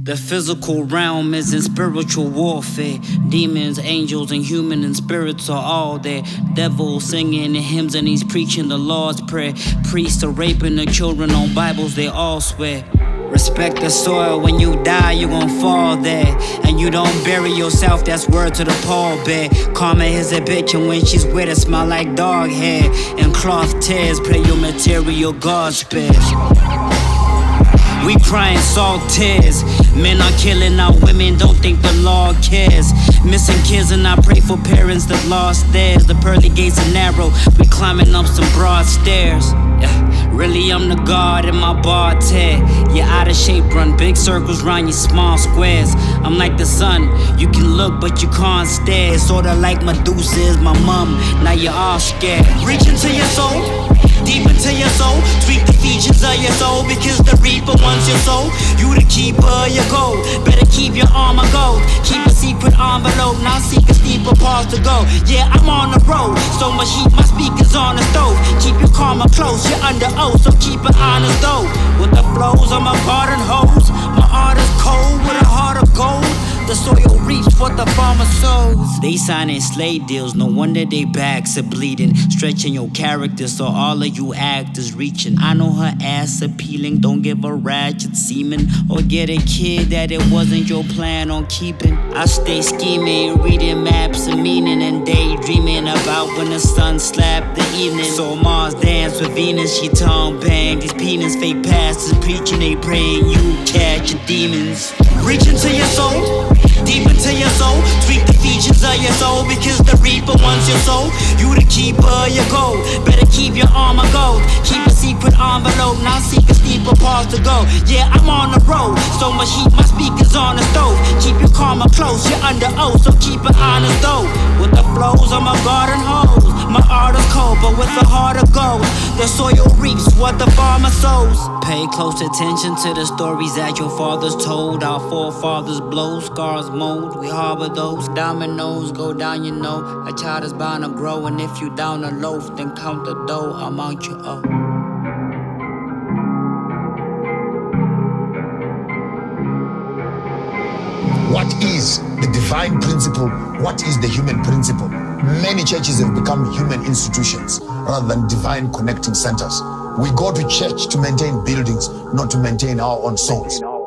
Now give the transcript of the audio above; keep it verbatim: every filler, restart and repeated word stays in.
The physical realm is in spiritual warfare. Demons, angels, and human and spirits are all there. Devils singing the hymns and he's preaching the Lord's Prayer. Priests are raping the children on Bibles, they all swear. Respect the soil, when you die you gon' fall there. And you don't bury yourself, that's word to the pallbearer. Karma is a bitch and when she's with it smell like dog hair. And cloth tears, play your material, God spares. We crying salt tears. Men are killing our women, don't think the law cares. Missing kids and I pray for parents that lost theirs. The pearly gates are narrow, we climbing up some broad stairs. Yeah, really I'm the God in my bar tear. You're out of shape, run big circles round your small squares. I'm like the sun, you can look but you can't stare. Sorta like Medusa is my mom, now you're all scared. Reach into your soul, deep into your soul. Tweak the features of your soul, because the reaper wants your soul. You the keeper of your gold, better keep your armor gold. Keep a secret envelope, now seek a steeper path to go. Yeah, I'm on the road, so much heat, my speakers on the stove. Keep your karma close, you're under oath, so keep it honest though. With the flows of my garden hose, my art is cold with a heart of gold. The soil reaps what the farmer sows. They signing slave deals, no wonder they backs are bleeding. Stretching your character so all of you actors reaching. I know her ass appealing, don't give a ratchet semen. Or get a kid that it wasn't your plan on keeping. I stay scheming, reading maps and meaning, and daydreaming about when the sun slapped the evening. So Mars dance with Venus, she tongue bang. These penis fake pastors preaching, they praying you catch your demons. Reach into your soul, deep into your soul. Tweak the features of your soul, because the reaper wants your soul. You the keeper of your gold, better keep your armor gold. Keep a secret envelope, now seek a steeper path to go. Yeah, I'm on the road, so much heat, my speakers on the stove. Keep your karma close, you're under oath, so keep it honest though. With the flows of my garden hose, my art is cold, but with a heart of gold. The soil reaps what the farmer sows. Pay close attention to the stories that your fathers told. Our forefathers blow, scars mold. We harbor those dominoes, go down, you know. A child is bound to grow, and if you down a loaf, then count the dough amount you owe. What is the divine principle? What is the human principle? Many churches have become human institutions rather than divine connecting centers. We go to church to maintain buildings, not to maintain our own souls.